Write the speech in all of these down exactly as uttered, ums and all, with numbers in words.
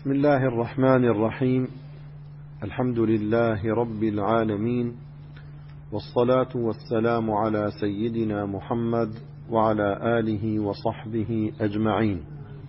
بسم الله الرحمن الرحيم. الحمد لله رب العالمين، والصلاة والسلام على سيدنا محمد وعلى آله وصحبه أجمعين.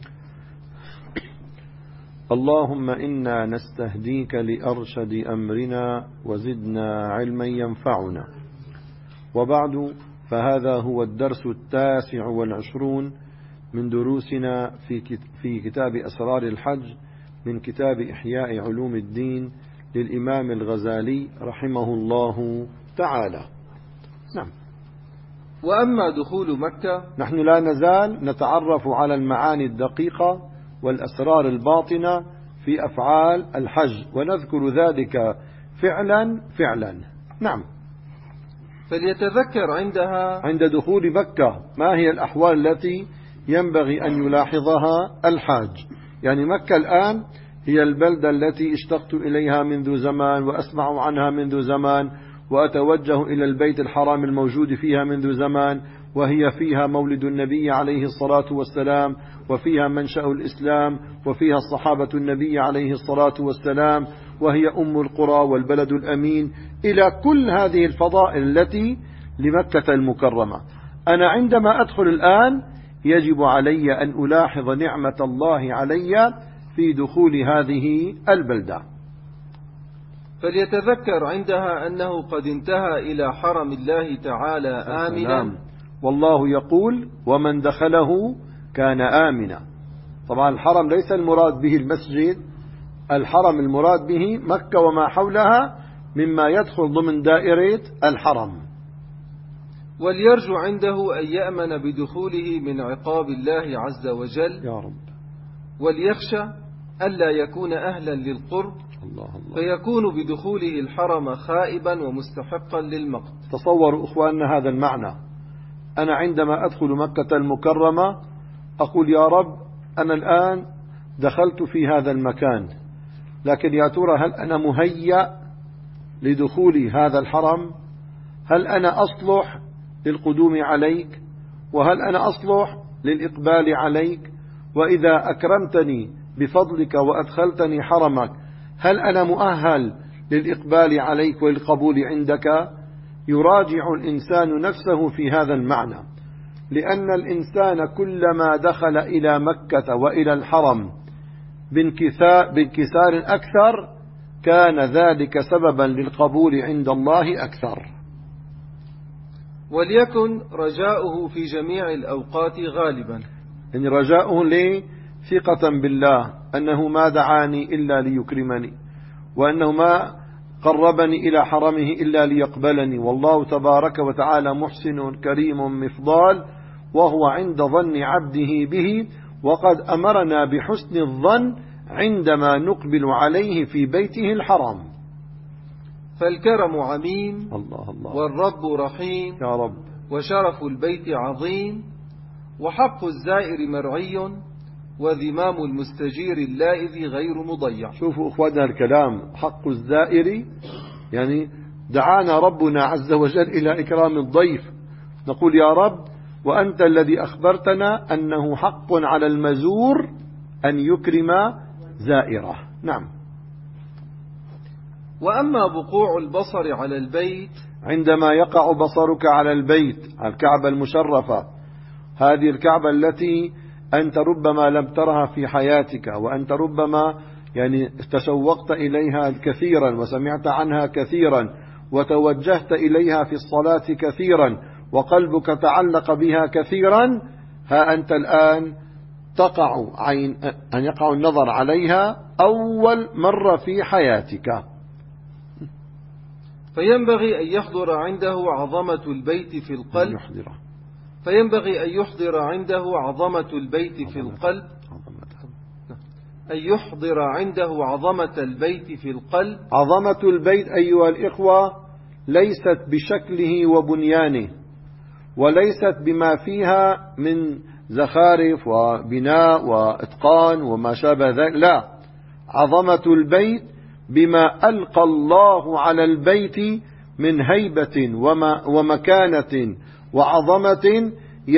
اللهم إنا نستهديك لأرشد أمرنا وزدنا علما ينفعنا. وبعد، فهذا هو الدرس التاسع والعشرون من دروسنا في كتاب أسرار الحج من كتاب إحياء علوم الدين للإمام الغزالي رحمه الله تعالى. نعم. وأما دخول مكة، نحن لا نزال نتعرف على المعاني الدقيقة والأسرار الباطنة في أفعال الحج، ونذكر ذلك فعلا فعلا. نعم. فليتذكر عندها عند دخول مكة ما هي الأحوال التي ينبغي أن يلاحظها الحاج. يعني مكة الآن هي البلدة التي اشتقت إليها منذ زمان، وأسمع عنها منذ زمان، وأتوجه إلى البيت الحرام الموجود فيها منذ زمان، وهي فيها مولد النبي عليه الصلاة والسلام، وفيها منشأ الإسلام، وفيها الصحابة النبي عليه الصلاة والسلام، وهي أم القرى والبلد الأمين، إلى كل هذه الفضائل التي لمكة المكرمة. أنا عندما أدخل الآن يجب علي أن ألاحظ نعمة الله علي في دخول هذه البلدة. فليتذكر عندها أنه قد انتهى إلى حرم الله تعالى آمنا. والله يقول: ومن دخله كان آمنا. طبعا الحرم ليس المراد به المسجد، الحرم المراد به مكة وما حولها مما يدخل ضمن دائرة الحرم. وليرجو عنده أن يأمن بدخوله من عقاب الله عز وجل يا رب. وليخشى ألا يكون أهلا للقرب الله الله. فيكون بدخوله الحرم خائبا ومستحقا للمقت. تصوروا أخواننا هذا المعنى. أنا عندما أدخل مكة المكرمة أقول: يا رب، أنا الآن دخلت في هذا المكان، لكن يا ترى هل أنا مهيأ لدخول هذا الحرم؟ هل أنا أصلح للقدوم عليك؟ وهل أنا أصلح للإقبال عليك؟ وإذا أكرمتني بفضلك وأدخلتني حرمك، هل أنا مؤهل للإقبال عليك والقبول عندك؟ يراجع الإنسان نفسه في هذا المعنى، لأن الإنسان كلما دخل إلى مكة وإلى الحرم بانكسار أكثر كان ذلك سببا للقبول عند الله أكثر. وليكن رجاؤه في جميع الأوقات غالبا، إن رجاؤه لي ثقة بالله أنه ما دعاني إلا ليكرمني، وأنه ما قربني إلى حرمه إلا ليقبلني، والله تبارك وتعالى محسن كريم مفضال، وهو عند ظن عبده به، وقد أمرنا بحسن الظن عندما نقبل عليه في بيته الحرام. فالكرم عميم الله الله. والرب رحيم يا رب. وشرف البيت عظيم، وحق الزائر مرعي، وذمام المستجير اللائذ غير مضيع. شوفوا أخواننا الكلام، حق الزائر يعني دعانا ربنا عز وجل إلى إكرام الضيف. نقول: يا رب، وأنت الذي أخبرتنا أنه حق على المزور أن يكرم زائره. نعم. وأما بقوع البصر على البيت، عندما يقع بصرك على البيت، على الكعبة المشرفة، هذه الكعبة التي أنت ربما لم ترها في حياتك، وأنت ربما يعني تشوقت إليها كثيرا وسمعت عنها كثيرا وتوجهت إليها في الصلاة كثيرا وقلبك تعلق بها كثيرا، ها أنت الآن تقع عين أن يقع النظر عليها أول مرة في حياتك. فينبغي أن يحضر عنده عظمة البيت في القلب فينبغي أن يحضر عنده عظمة البيت في القلب أن يحضر عنده عظمة البيت في القلب. عظمة البيت أيها الإخوة ليست بشكله وبنيانه، وليست بما فيها من زخارف وبناء وإتقان وما شابه ذلك، لا، عظمة البيت بما ألقى الله على البيت من هيبة ومكانة وعظمة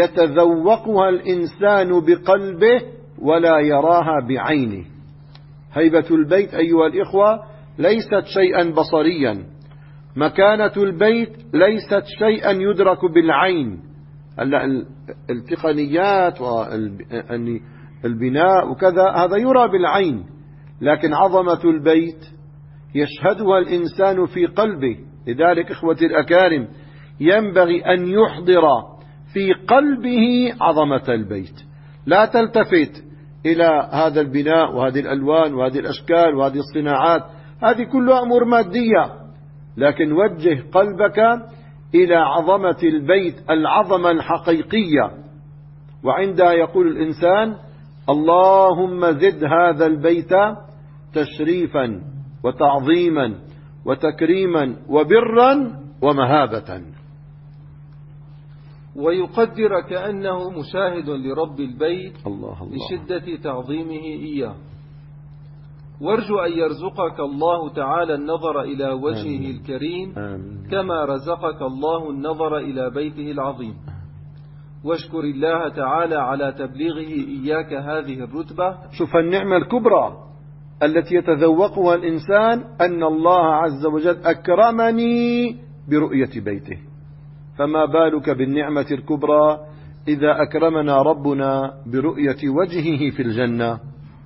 يتذوقها الإنسان بقلبه ولا يراها بعينه. هيبة البيت أيها الإخوة ليست شيئا بصريا، مكانة البيت ليست شيئا يدرك بالعين. هلا التقنيات والبناء وكذا هذا يرى بالعين، لكن عظمة البيت يشهدها الإنسان في قلبه. لذلك إخوتي الأكارم ينبغي أن يحضر في قلبه عظمة البيت، لا تلتفت إلى هذا البناء وهذه الألوان وهذه الأشكال وهذه الصناعات، هذه كلها أمور مادية، لكن وجه قلبك إلى عظمة البيت، العظمة الحقيقية. وعندها يقول الإنسان: اللهم زد هذا البيت تشريفا وتعظيما وتكريما وبرا ومهابة. ويقدر كأنه مشاهد لرب البيت الله الله لشدة تعظيمه إياه. وارجو أن يرزقك الله تعالى النظر إلى وجهه آمين. الكريم آمين. كما رزقك الله النظر إلى بيته العظيم. واشكر الله تعالى على تبليغه إياك هذه الرتبة. شوف النعمة الكبرى التي يتذوقها الإنسان، أن الله عز وجل أكرمني برؤية بيته، فما بالك بالنعمة الكبرى إذا أكرمنا ربنا برؤية وجهه في الجنة.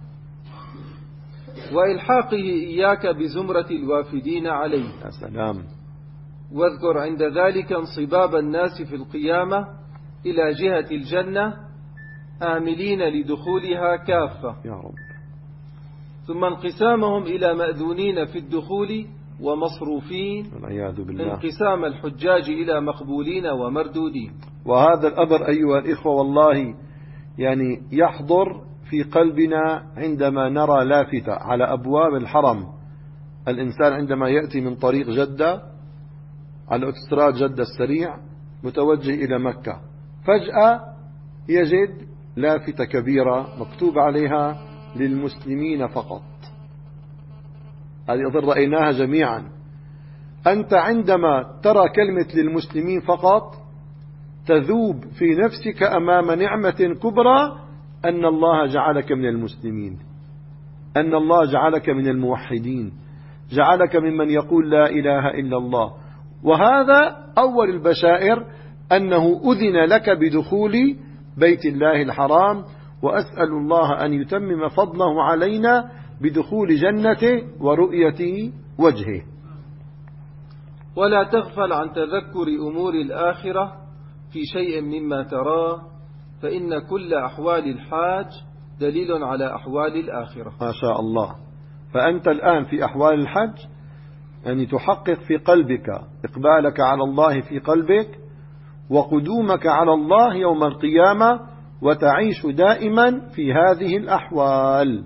وإلحاقه إياك بزمرة الوافدين عليه. يا سلام. واذكر عند ذلك انصباب الناس في القيامة إلى جهة الجنة آملين لدخولها كافة يا رب، ثم انقسامهم إلى مأذونين في الدخول ومصروفين، والعياذ بالله، انقسام الحجاج إلى مقبولين ومردودين. وهذا الأمر أيها الإخوة والله يعني يحضر في قلبنا عندما نرى لافتة على أبواب الحرم. الإنسان عندما يأتي من طريق جدة على أوتوستراد جدة السريع متوجه إلى مكة، فجأة يجد لافتة كبيرة مكتوب عليها للمسلمين فقط. هذه أظن رأيناها جميعا. أنت عندما ترى كلمة للمسلمين فقط تذوب في نفسك أمام نعمة كبرى، أن الله جعلك من المسلمين، أن الله جعلك من الموحدين، جعلك ممن يقول لا إله إلا الله. وهذا أول البشائر أنه أذن لك بدخول بيت الله الحرام، وأسأل الله أن يتمم فضله علينا بدخول جنته ورؤية وجهه. ولا تغفل عن تذكر أمور الآخرة في شيء مما تراه، فإن كل أحوال الحاج دليل على أحوال الآخرة. ما شاء الله. فأنت الآن في أحوال الحج يعني تحقق في قلبك إقبالك على الله في قلبك، وقدومك على الله يوم القيامة، وتعيش دائما في هذه الأحوال.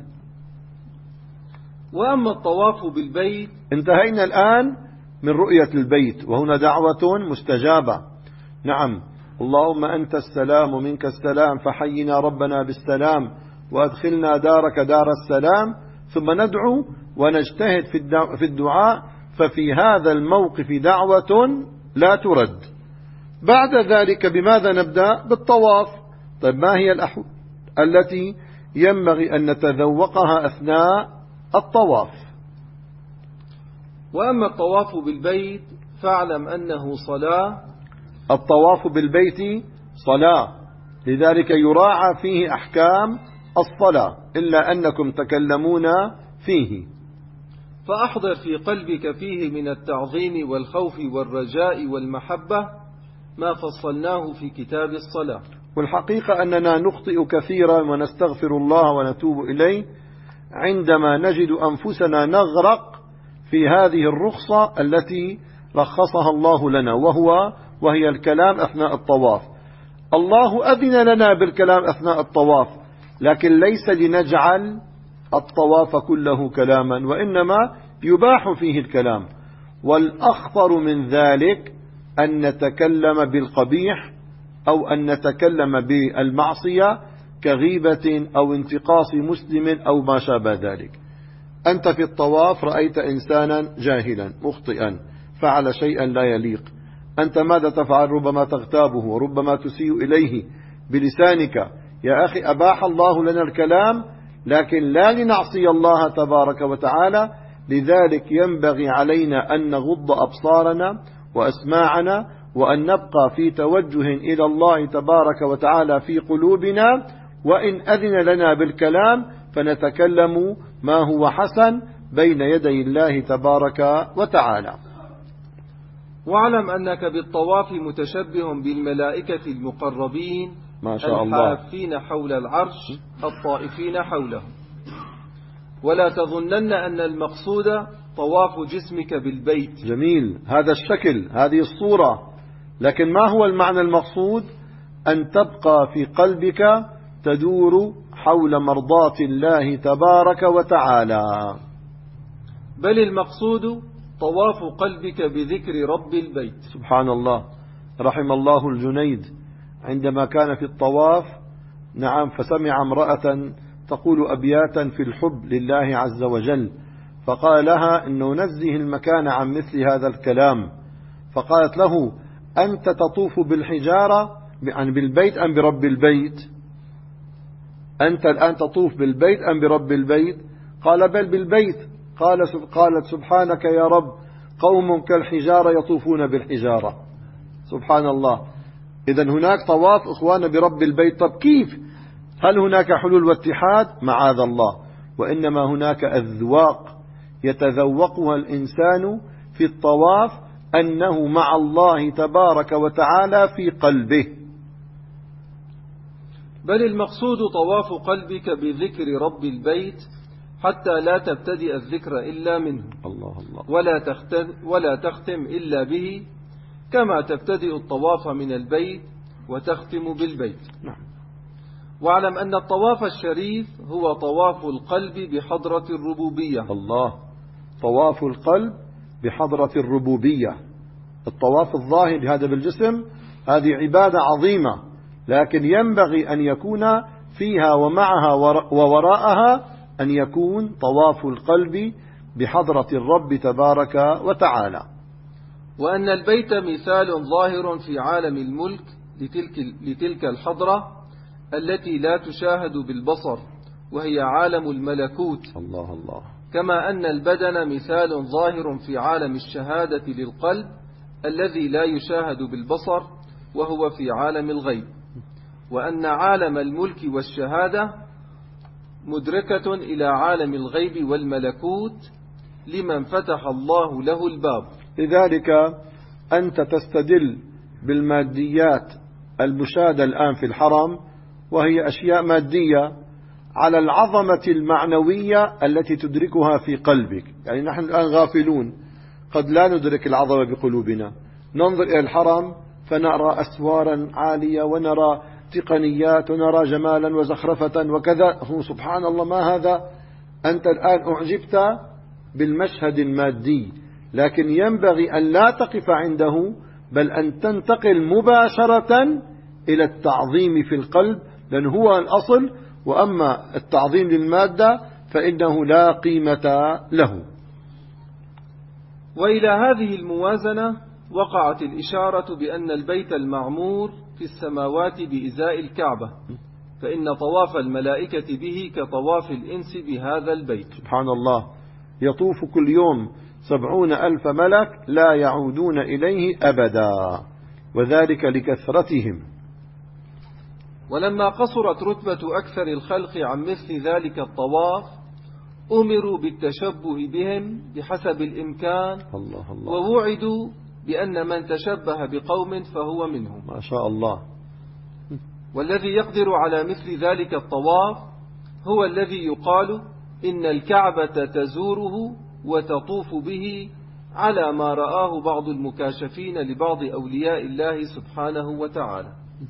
وأما الطواف بالبيت، انتهينا الآن من رؤية البيت، وهنا دعوة مستجابة. نعم، اللهم أنت السلام ومنك السلام، فحينا ربنا بالسلام وأدخلنا دارك دار السلام. ثم ندعو ونجتهد في الدعاء، ففي هذا الموقف دعوة لا ترد. بعد ذلك بماذا نبدأ؟ بالطواف. طيب ما هي الأحوال التي ينبغي أن نتذوقها أثناء الطواف؟ وأما الطواف بالبيت فاعلم أنه صلاة. الطواف بالبيت صلاة، لذلك يراعى فيه أحكام الصلاة، إلا أنكم تكلمون فيه. فأحضر في قلبك فيه من التعظيم والخوف والرجاء والمحبة ما فصلناه في كتاب الصلاة. والحقيقة أننا نخطئ كثيرا ونستغفر الله ونتوب إليه عندما نجد أنفسنا نغرق في هذه الرخصة التي رخصها الله لنا، وهو وهي الكلام أثناء الطواف. الله أذن لنا بالكلام أثناء الطواف، لكن ليس لنجعل الطواف كله كلاما، وإنما يباح فيه الكلام. والأخطر من ذلك أن نتكلم بالقبيح أو أن نتكلم بالمعصية كغيبة أو انتقاص مسلم أو ما شابه ذلك. أنت في الطواف رأيت إنسانا جاهلا مخطئا فعل شيئا لا يليق، أنت ماذا تفعل؟ ربما تغتابه وربما تسيء إليه بلسانك. يا أخي، أباح الله لنا الكلام، لكن لا لنعصي الله تبارك وتعالى. لذلك ينبغي علينا أن نغض أبصارنا وأسماعنا، وأن نبقى في توجه إلى الله تبارك وتعالى في قلوبنا، وإن أذن لنا بالكلام فنتكلم ما هو حسن بين يدي الله تبارك وتعالى. واعلم أنك بالطواف متشبه بالملائكة المقربين ما شاء الله الحافين حول العرش الطائفين حوله. ولا تظنن أن المقصود طواف جسمك بالبيت. جميل، هذا الشكل، هذه الصورة، لكن ما هو المعنى المقصود؟ أن تبقى في قلبك تدور حول مرضاة الله تبارك وتعالى. بل المقصود طواف قلبك بذكر رب البيت. سبحان الله، رحم الله الجنيد عندما كان في الطواف، نعم، فسمع امرأة تقول أبياتا في الحب لله عز وجل، فقال لها إنه نزه المكان عن مثل هذا الكلام. فقالت له: أنت تطوف بالحجارة يعني بالبيت أم برب البيت؟ أنت الآن تطوف بالبيت أم برب البيت؟ قال: بل بالبيت. قال قالت: سبحانك يا رب، قوم كالحجارة يطوفون بالحجارة. سبحان الله. إذن هناك طواف إخوانا برب البيت. طب كيف؟ هل هناك حلول واتحاد؟ معاذ الله، وإنما هناك أذواق يتذوقها الإنسان في الطواف، أنه مع الله تبارك وتعالى في قلبه. بل المقصود طواف قلبك بذكر رب البيت حتى لا تبتدئ الذكر إلا منه، الله الله، ولا تختم, ولا تختم إلا به، كما تبتدئ الطواف من البيت وتختم بالبيت. نعم. واعلم أن الطواف الشريف هو طواف القلب بحضرة الربوبية. الله، طواف القلب بحضرة الربوبية. الطواف الظاهر هذا بالجسم هذه عبادة عظيمة، لكن ينبغي أن يكون فيها ومعها ووراءها أن يكون طواف القلب بحضرة الرب تبارك وتعالى. وأن البيت مثال ظاهر في عالم الملك لتلك, لتلك الحضرة التي لا تشاهد بالبصر، وهي عالم الملكوت. الله الله. كما أن البدن مثال ظاهر في عالم الشهادة للقلب الذي لا يشاهد بالبصر، وهو في عالم الغيب. وأن عالم الملك والشهادة مدركة إلى عالم الغيب والملكوت لمن فتح الله له الباب. لذلك أنت تستدل بالماديات المشاهدة الآن في الحرم، وهي أشياء مادية، على العظمة المعنوية التي تدركها في قلبك. يعني نحن الآن غافلون، قد لا ندرك العظمة بقلوبنا، ننظر إلى الحرم فنرى أسوارا عالية ونرى تقنيات ونرى جمالا وزخرفة وكذا، سبحان الله ما هذا؟ أنت الآن أعجبت بالمشهد المادي، لكن ينبغي أن لا تقف عنده، بل أن تنتقل مباشرة إلى التعظيم في القلب، لأن هو الأصل، وأما التعظيم للمادة فإنه لا قيمة له. وإلى هذه الموازنة وقعت الإشارة بأن البيت المعمور في السماوات بإزاء الكعبة، فإن طواف الملائكة به كطواف الإنس بهذا البيت. سبحان الله، يطوف كل يوم سبعون ألف ملك لا يعودون إليه أبدا، وذلك لكثرتهم. ولما قصرت رتبة أكثر الخلق عن مثل ذلك الطواف أمروا بالتشبه بهم بحسب الإمكان، الله الله. ووعدوا بأن من تشبه بقوم فهو منهم. ما شاء الله. والذي يقدر على مثل ذلك الطواف هو الذي يقال إن الكعبة تزوره وتطوف به، على ما رآه بعض المكاشفين لبعض أولياء الله سبحانه وتعالى.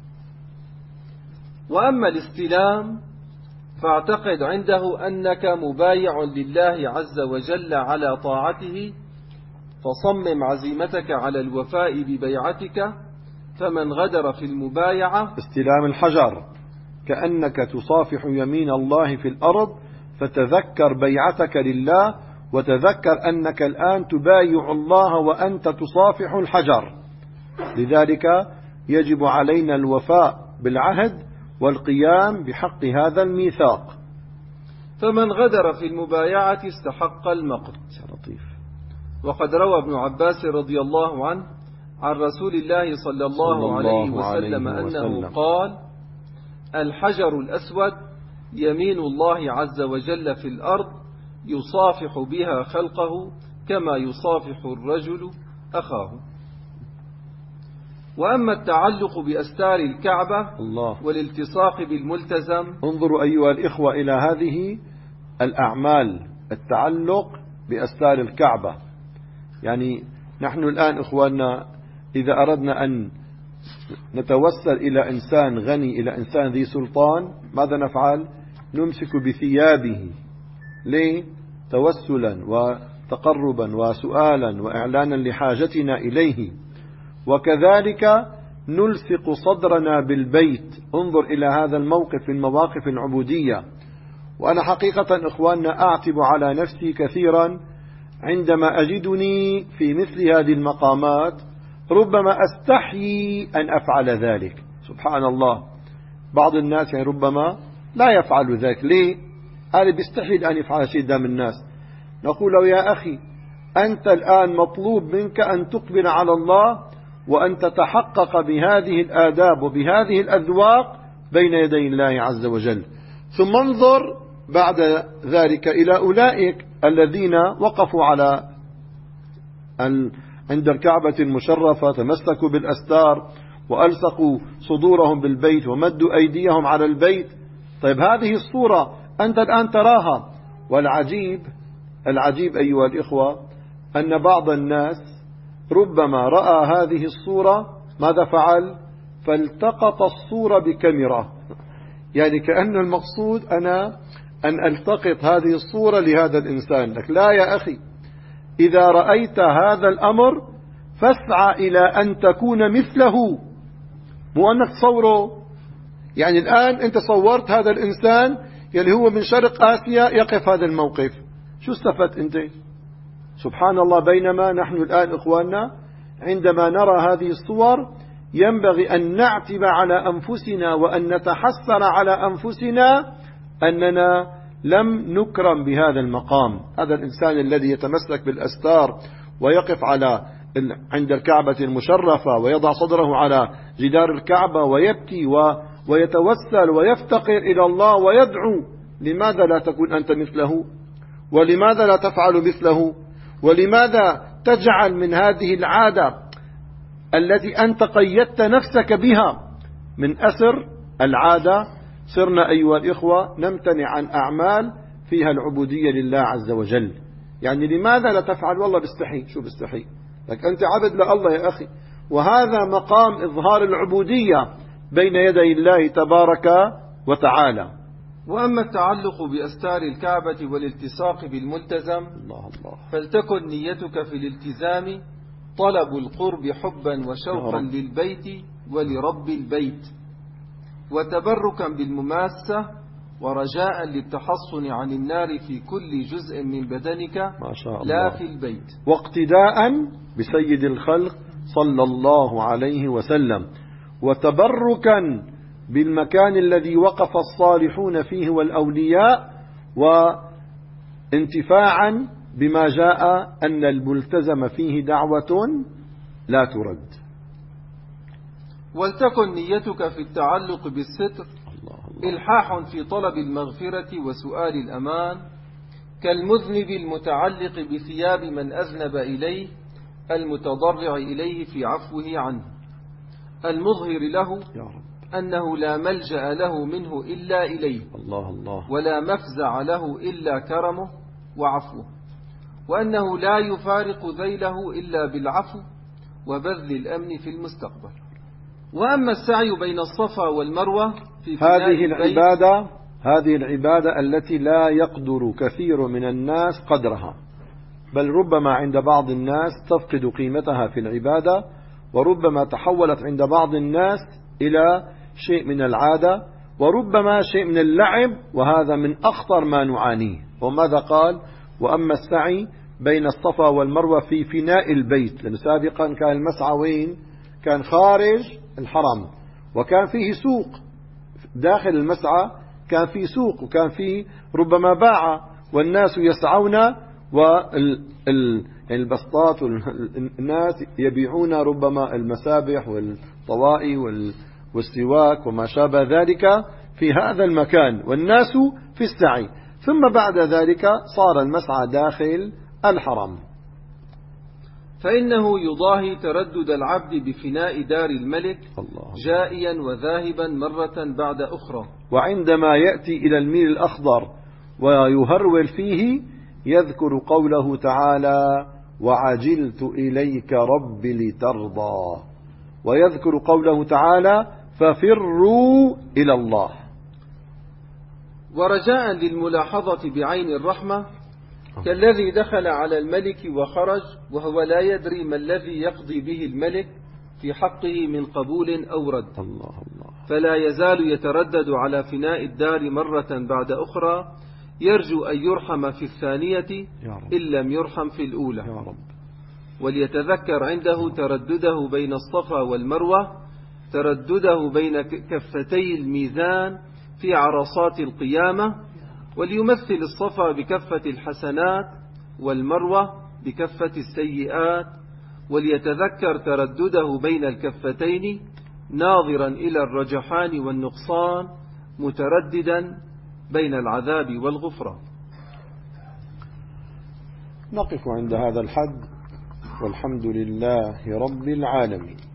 وأما الاستلام فاعتقد عنده أنك مبايع لله عز وجل على طاعته، فصمم عزيمتك على الوفاء ببيعتك، فمن غدر في المبايعة. استلام الحجر كأنك تصافح يمين الله في الأرض، فتذكر بيعتك لله، وتذكر أنك الآن تبايع الله وأنت تصافح الحجر. لذلك يجب علينا الوفاء بالعهد والقيام بحق هذا الميثاق. فمن غدر في المبايعة استحق المقت. لطيف. وقد روى ابن عباس رضي الله عنه عن رسول الله صلى الله, صلى الله عليه وسلم عليه أنه وسلم. قال: الحجر الأسود يمين الله عز وجل في الأرض يصافح بها خلقه كما يصافح الرجل أخاه. وأما التعلق بأستار الكعبة الله. والالتصاق بالملتزم، انظروا أيها الإخوة إلى هذه الأعمال، التعلق بأستار الكعبة. يعني نحن الآن إخواننا إذا أردنا أن نتوسل إلى إنسان غني، إلى إنسان ذي سلطان، ماذا نفعل؟ نمسك بثيابه. ليه؟ توسلا وتقربا وسؤالا وإعلانا لحاجتنا إليه. وكذلك نلصق صدرنا بالبيت. انظر إلى هذا الموقف من مواقف العبودية. وأنا حقيقة إخواننا أعتب على نفسي كثيرا عندما أجدني في مثل هذه المقامات، ربما أستحيي أن أفعل ذلك. سبحان الله، بعض الناس يعني ربما لا يفعل ذلك. ليه؟ هذا بيستحيل أن يفعل شيء قدام الناس. نقول له: يا أخي، أنت الآن مطلوب منك أن تقبل على الله وأن تتحقق بهذه الآداب وبهذه الأذواق بين يدي الله عز وجل. ثم انظر بعد ذلك إلى أولئك الذين وقفوا على عند الكعبة المشرفة، تمسكوا بالأستار وألصقوا صدورهم بالبيت ومدوا أيديهم على البيت. طيب هذه الصورة أنت الآن تراها، والعجيب العجيب أيها الإخوة أن بعض الناس ربما رأى هذه الصورة، ماذا فعل؟ فالتقط الصورة بكاميرا. يعني كأن المقصود أنا أن ألتقط هذه الصورة لهذا الإنسان. لك لا يا أخي، إذا رأيت هذا الأمر فاسعى إلى أن تكون مثله، مو أنك تصوره. يعني الآن أنت صورت هذا الإنسان يلي هو من شرق آسيا يقف هذا الموقف، شو استفدت أنت؟ سبحان الله. بينما نحن الآن إخواننا عندما نرى هذه الصور ينبغي أن نعتب على أنفسنا وأن نتحسر على أنفسنا أننا لم نكرم بهذا المقام. هذا الإنسان الذي يتمسك بالأستار ويقف على عند الكعبة المشرفة ويضع صدره على جدار الكعبة ويبكي ويتوسل ويفتقر إلى الله ويدعو، لماذا لا تكون أنت مثله؟ ولماذا لا تفعل مثله؟ ولماذا تجعل من هذه العادة التي أنت قيدت نفسك بها من أسر العادة؟ صرنا أيها الإخوة نمتنع عن أعمال فيها العبودية لله عز وجل. يعني لماذا لا تفعل؟ والله بستحي. شو بستحي؟ لك أنت عبد لله يا أخي، وهذا مقام إظهار العبودية بين يدي الله تبارك وتعالى. وأما التعلق بأستار الكعبة والالتصاق بالملتزم، الله الله، فلتكن نيتك في الالتزام طلب القرب حبا وشوقا للبيت ولرب البيت، وتبركا بالمماسة، ورجاء للتحصن عن النار في كل جزء من بدنك ما شاء الله، لا في البيت، واقتداء بسيد الخلق صلى الله عليه وسلم، وتبركا بالمكان الذي وقف الصالحون فيه والأولياء، وانتفاعا بما جاء أن الملتزم فيه دعوة لا ترد. ولتكن نيتك في التعلق بالستر الله الله إلحاح في طلب المغفرة وسؤال الأمان، كالمذنب المتعلق بثياب من أذنب إليه المتضرع إليه في عفوه عنه، المظهر له يا رب أنه لا ملجأ له منه إلا إليه الله الله، ولا مفزع له إلا كرمه وعفوه، وأنه لا يفارق ذيله إلا بالعفو وبذل الأمن في المستقبل. وأما السعي بين الصفا والمروة في هذه العبادة هذه العبادة التي لا يقدر كثير من الناس قدرها، بل ربما عند بعض الناس تفقد قيمتها في العبادة، وربما تحولت عند بعض الناس إلى شيء من العادة، وربما شيء من اللعب، وهذا من أخطر ما نعانيه. وماذا قال؟ وأما السعي بين الصفا والمروة في فناء البيت، لأن سابقا كان المسعى وين؟ كان خارج الحرم، وكان فيه سوق. داخل المسعى كان في سوق وكان في ربما باع والناس يسعون والبسطات والناس يبيعون ربما المسابح والطوائي والسواك وما شابه ذلك في هذا المكان والناس في السعي. ثم بعد ذلك صار المسعى داخل الحرم. فإنه يضاهي تردد العبد بفناء دار الملك جائيا وذاهبا مرة بعد أخرى. وعندما يأتي إلى الميل الأخضر ويهرول فيه يذكر قوله تعالى وعجلت إليك رب لترضى، ويذكر قوله تعالى ففروا إلى الله. ورجاء للملاحظة بعين الرحمة كالذي دخل على الملك وخرج وهو لا يدري ما الذي يقضي به الملك في حقه من قبول أو رد، الله الله. فلا يزال يتردد على فناء الدار مرة بعد أخرى يرجو أن يرحم في الثانية إن لم يرحم في الأولى. يا رب. وليتذكر عنده تردده بين الصفا والمروة، تردده بين كفتي الميزان في عرصات القيامة، وليمثل الصفا بكفة الحسنات والمروة بكفة السيئات، وليتذكر تردده بين الكفتين ناظرا إلى الرجحان والنقصان مترددا بين العذاب والغفران. نقف عند هذا الحد والحمد لله رب العالمين.